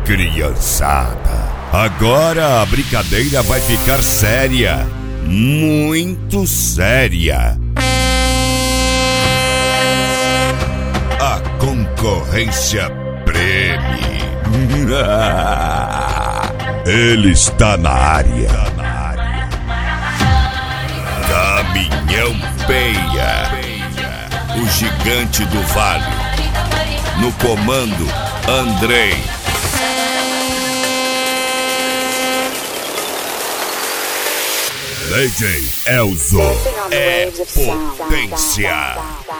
criançada, agora a brincadeira vai ficar séria, muito séria. A concorrência preme. Ele está na área. Caminhão Peia, o gigante do vale. No comando, Andrei. DJ Elzo é potência.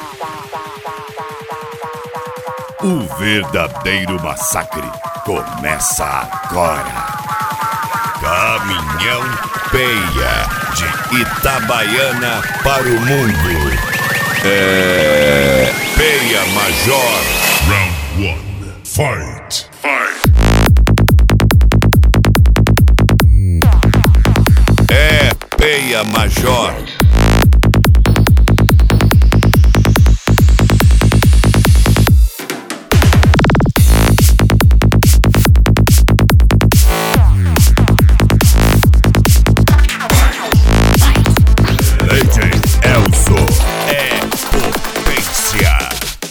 O verdadeiro massacre começa agora. Caminhão Peia, de Itabaiana para o mundo. Peia Major. Round 1, fight! Peia Major. DJ Elzo é potência.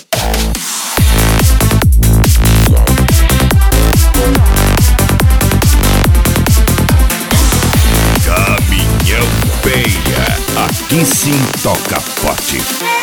Caminhão Peia, aqui sim toca forte.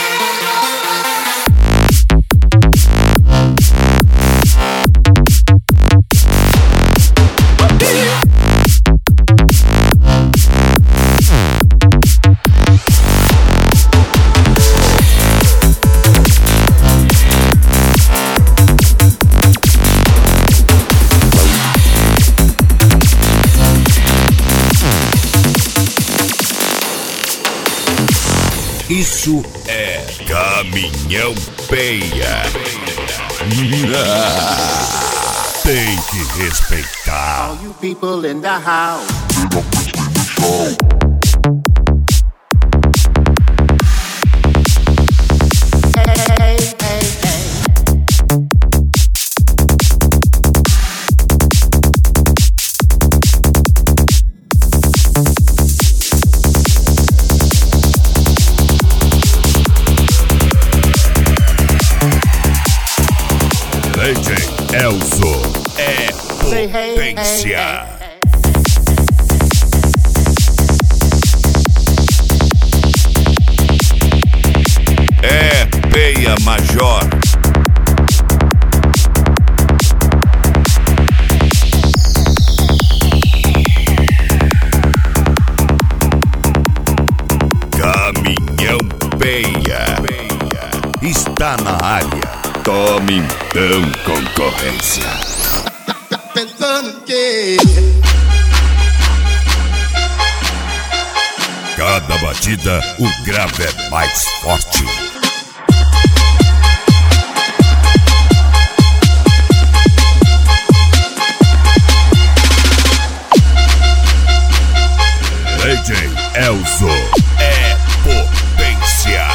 Isso é Caminhão Peia. Tem que respeitar. All you people in the house. Hey, hey, hey. DJ Elzo é potência. É Peia Major. Caminhão Peia está na área. Tome então, concorrência. Tá pensando que Cada batida, o grave é mais forte. DJ Elzo é potência.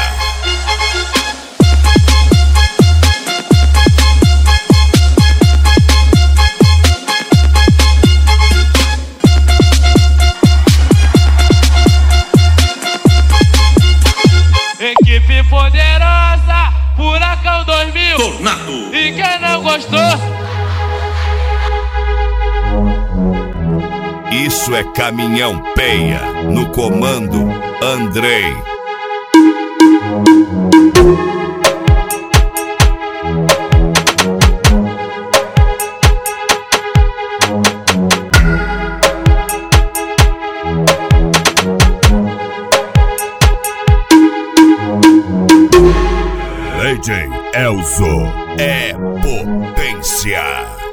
Equipe poderosa, Furacão 2000. Tornado. E quem não gostou? Isso é Caminhão Peia, no comando, Andrei. DJ Elzo é potência.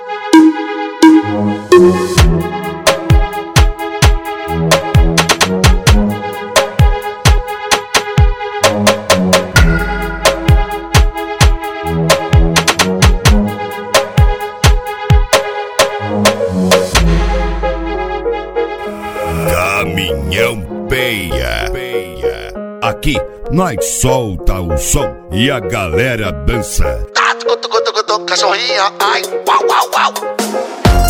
Caminhão Peia. Aqui nós solta o som e a galera dança. cachorrinha, ai, uau, uau, uau.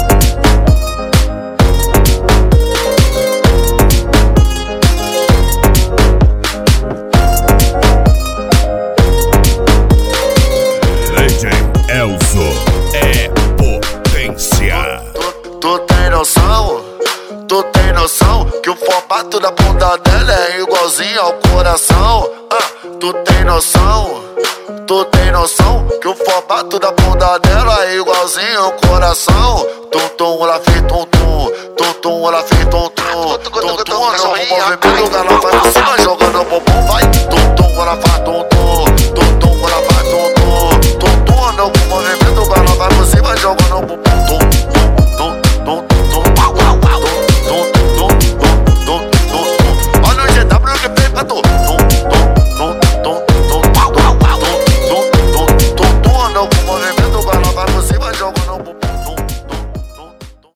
formato da bunda dela é igualzinho ao coração. Tu tem noção? Tu tem noção que o formato da bunda dela é igualzinho ao coração? Tum-tum, ela fez tum-tum. Tum-tum, ela fez tum-tum. Tum-tum, no movimento ela vai por cima jogando o bumbum.